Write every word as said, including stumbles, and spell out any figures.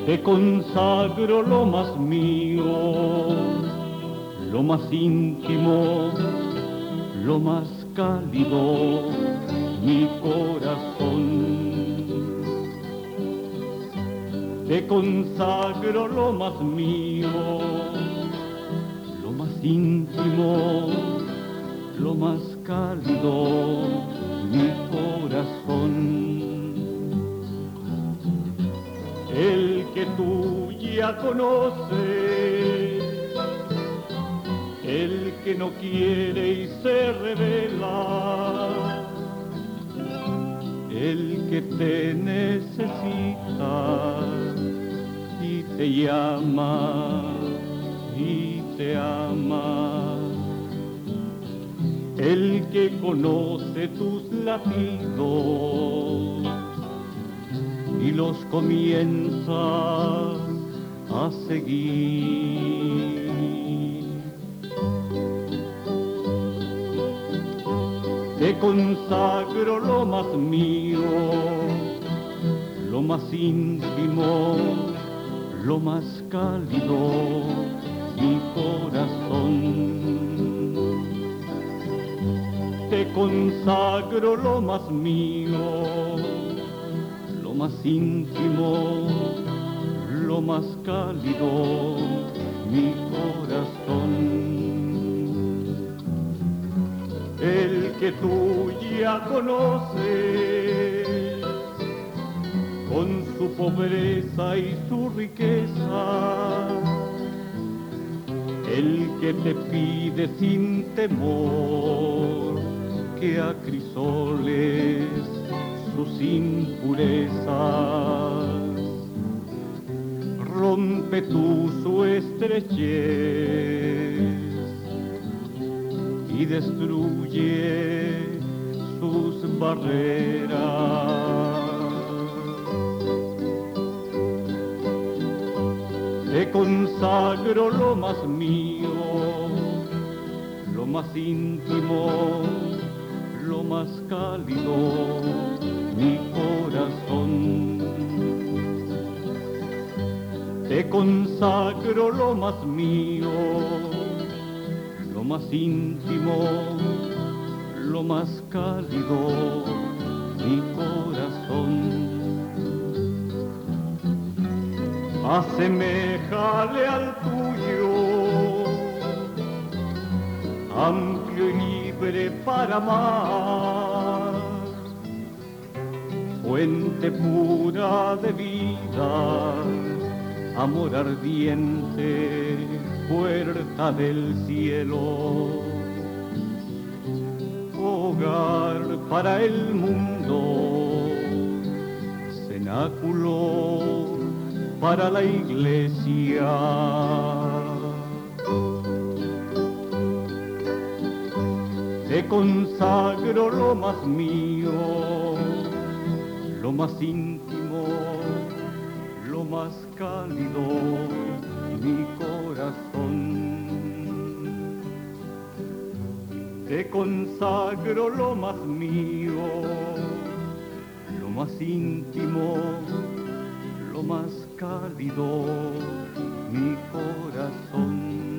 Te consagro lo más mío, lo más íntimo, lo más cálido, mi corazón. Te consagro lo más mío, lo más íntimo, lo más cálido, mi corazón. El que tú ya conoces, el que no quiere y se revela, el que te necesita y te llama y te ama, el que conoce tus latidos y los comienza a seguir. Te consagro lo más mío, lo más íntimo, lo más cálido, mi corazón. Te consagro lo más mío, lo más íntimo, lo más cálido, mi corazón. El que tú ya conoces, con su pobreza y su riqueza, el que te pide sin temor que acrisoles sus impurezas, rompe tú su estrechez y destruye sus barreras. Te consagro lo más mío, lo más íntimo, lo más cálido, mi corazón. Te consagro lo más mío, lo más íntimo, lo más cálido, mi corazón. Aseméjale al tuyo, amplio y libre para amar, fuente pura de vida, amor ardiente, puerta del cielo, hogar para el mundo, cenáculo para la iglesia. Te consagro lo más mío, lo más íntimo, lo más cálido, mi corazón. Te consagro lo más mío, lo más íntimo, lo más cálido, mi corazón.